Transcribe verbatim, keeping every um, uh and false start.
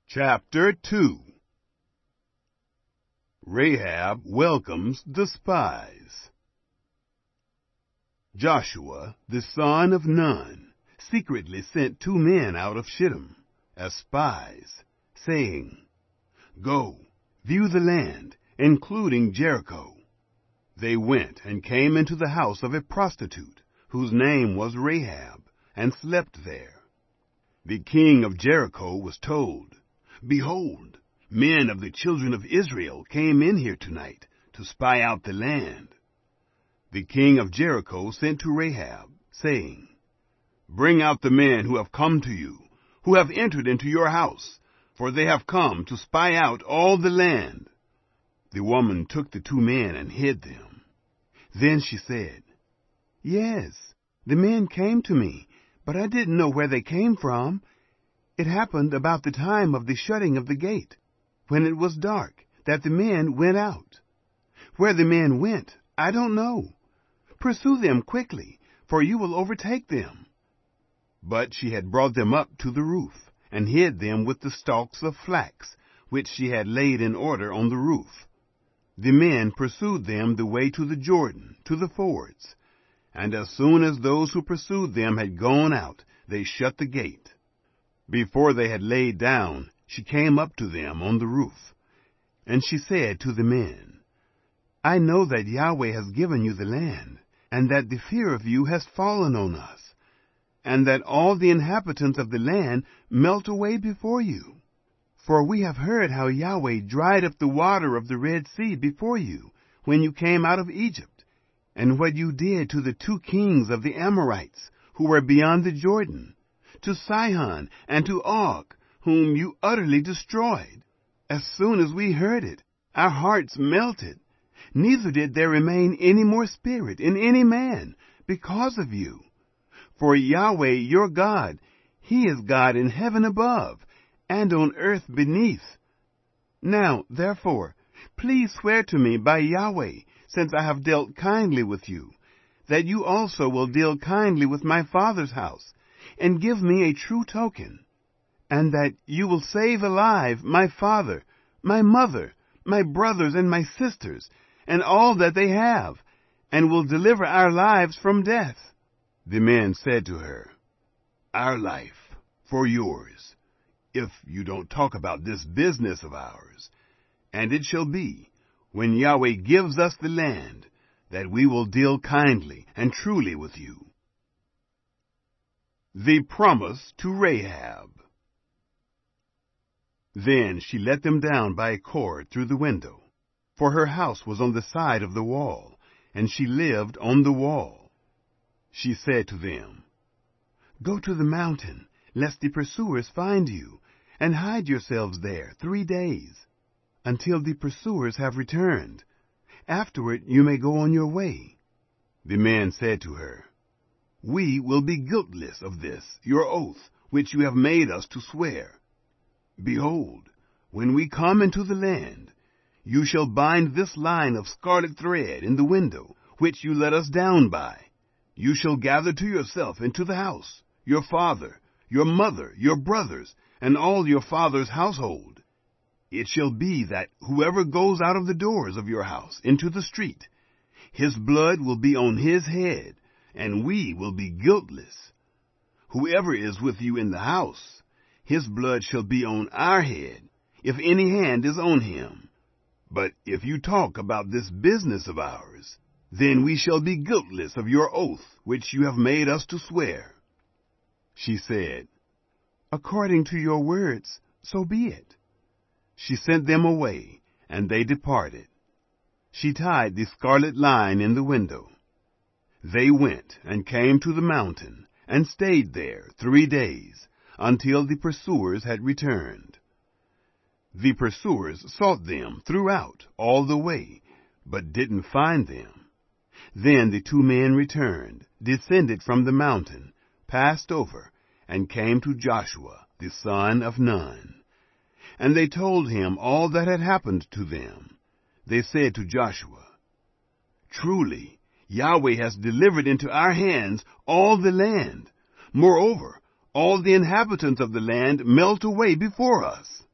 Chapter two. Rahab welcomes the spies. Joshua, the son of Nun, secretly sent two men out of Shittim as spies, saying, "Go, view the land, including Jericho." They went and came into the house of a prostitute, whose name was Rahab, and slept there. The king of Jericho was told, "Behold, men of the children of Israel came in here tonight to spy out the land." The king of Jericho sent to Rahab, saying, "Bring out the men who have come to you, who have entered into your house, for they have come to spy out all the land." The woman took the two men and hid them. Then she said, "Yes, the men came to me, but I didn't know where they came from. It happened about the time of the shutting of the gate, when it was dark, that the men went out. Where the men went, I don't know. Pursue them quickly, for you will overtake them." But she had brought them up to the roof, and hid them with the stalks of flax, which she had laid in order on the roof. The men pursued them the way to the Jordan, to the fords, and as soon as those who pursued them had gone out, they shut the gate. Before they had laid down, she came up to them on the roof, and she said to the men, "I know that Yahweh has given you the land, and that the fear of you has fallen on us, and that all the inhabitants of the land melt away before you. For we have heard how Yahweh dried up the water of the Red Sea before you, when you came out of Egypt, and what you did to the two kings of the Amorites, who were beyond the Jordan, to Sihon and to Og, whom you utterly destroyed. As soon as we heard it, our hearts melted. Neither did there remain any more spirit in any man because of you. For Yahweh your God, He is God in heaven above, and on earth beneath. Now, therefore, please swear to me by Yahweh, since I have dealt kindly with you, that you also will deal kindly with my father's house, and give me a true token, and that you will save alive my father, my mother, my brothers and my sisters, and all that they have, and will deliver our lives from death." The men said to her, "Our life for yours, if you don't talk about this business of ours. And it shall be, when Yahweh gives us the land, that we will deal kindly and truly with you." The promise to Rahab. Then she let them down by a cord through the window, for her house was on the side of the wall, and she lived on the wall. She said to them, "Go to the mountain, lest the pursuers find you, and hide yourselves there three days, until the pursuers have returned. Afterward you may go on your way." The men said to her, "We will be guiltless of this, your oath, which you have made us to swear. Behold, when we come into the land, you shall bind this line of scarlet thread in the window, which you let us down by. You shall gather to yourself into the house your father, your mother, your brothers, and all your father's household. It shall be that whoever goes out of the doors of your house into the street, his blood will be on his head, and we will be guiltless. Whoever is with you in the house, his blood shall be on our head, if any hand is on him. But if you talk about this business of ours, then we shall be guiltless of your oath which you have made us to swear." She said, "According to your words, so be it." She sent them away, and they departed. She tied the scarlet line in the window. They went and came to the mountain, and stayed there three days, until the pursuers had returned. The pursuers sought them throughout all the way, but didn't find them. Then the two men returned, descended from the mountain, passed over, and came to Joshua, the son of Nun. And they told him all that had happened to them. They said to Joshua, "Truly, Yahweh has delivered into our hands all the land. Moreover, all the inhabitants of the land melt away before us."